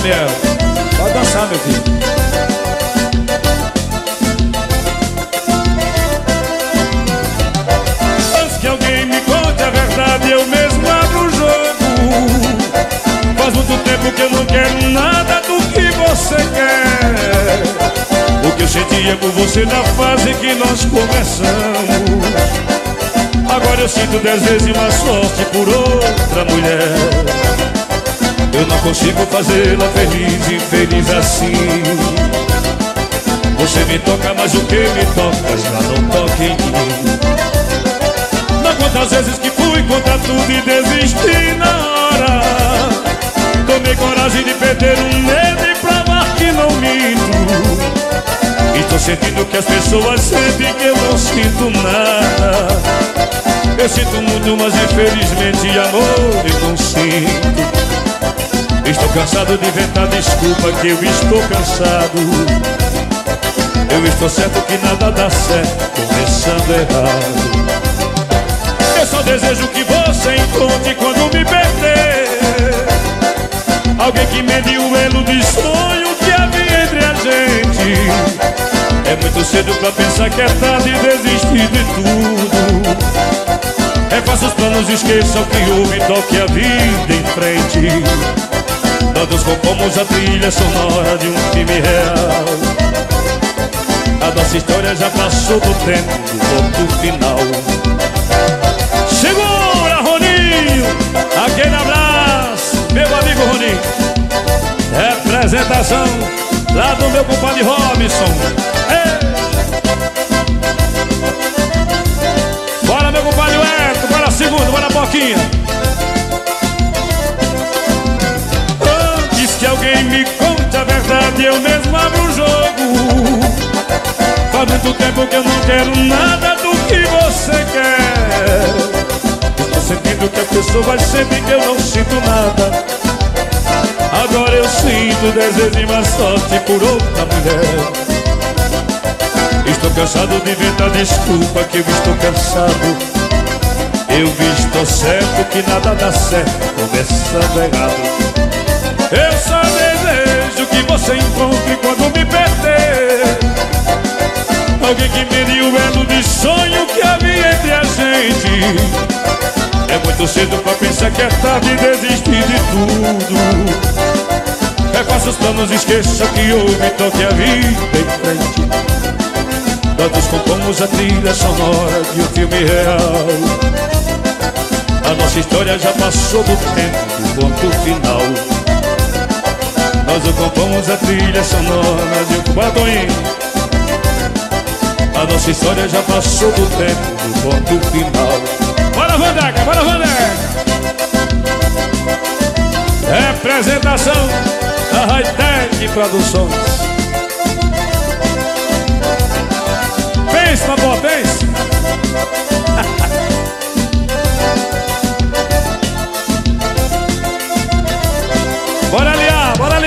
Daniel. Pode dançar, meu filho. Antes que alguém me conte a verdade, eu mesmo abro o jogo. Faz muito tempo que eu não quero nada do que você quer. O que eu sentia por você na fase que nós começamos, agora eu sinto 10 vezes mais forte por outra mulher. Eu não consigo fazê-la feliz, infeliz assim. Você me toca, mas o que me toca já não toca em mim. Não quantas vezes que fui contra tudo e desisti na hora. Tomei coragem de perder um medo e provar que não minto. E tô sentindo que as pessoas sentem que eu não sinto nada. Eu sinto muito, mas infelizmente amor eu não sinto. Estou cansado de inventar desculpa que eu estou cansado. Eu estou certo que nada dá certo, começando errado. Eu só desejo que você encontre quando me perder alguém que mede o elo de sonho que havia entre a gente. É muito cedo pra pensar que é tarde e desistir de tudo. Refaça os planos, esqueça o que houve, toque a vida em frente. Nós compomos a trilha sonora de um filme real. A nossa história já passou do tempo do ponto final. Segura, Roninho! Aquele abraço, meu amigo Roninho. Representação lá do meu compadre Robson. Ei! Bora, meu compadre Eto, bora segundo, bora Boquinha. Antes que alguém me conte a verdade, eu mesmo abro o jogo. Faz muito tempo que eu não quero nada do que você quer. Estou sentindo que a pessoa sente que eu não sinto nada. Agora eu sinto 10 vezes mais forte por outra mulher. Estou cansado de inventar desculpa que eu estou cansado. Eu estou certo que nada dá certo, começando errado. Eu só desejo que você encontre quando me perder alguém que mede o elo de sonho que havia entre a gente. É muito cedo pra pensar que é tarde e desistir de tudo. Refaça os planos, esqueça o que houve, toque a vida em frente. Nós nos compomos a trilha sonora de um filme real. A nossa história já passou do tempo do ponto final. Nós nos compomos a trilha sonora de um badoinho. A nossa história já passou do tempo do ponto final. Bora, Vandeca, bora, Vandeca! Representação da Hightech Produções.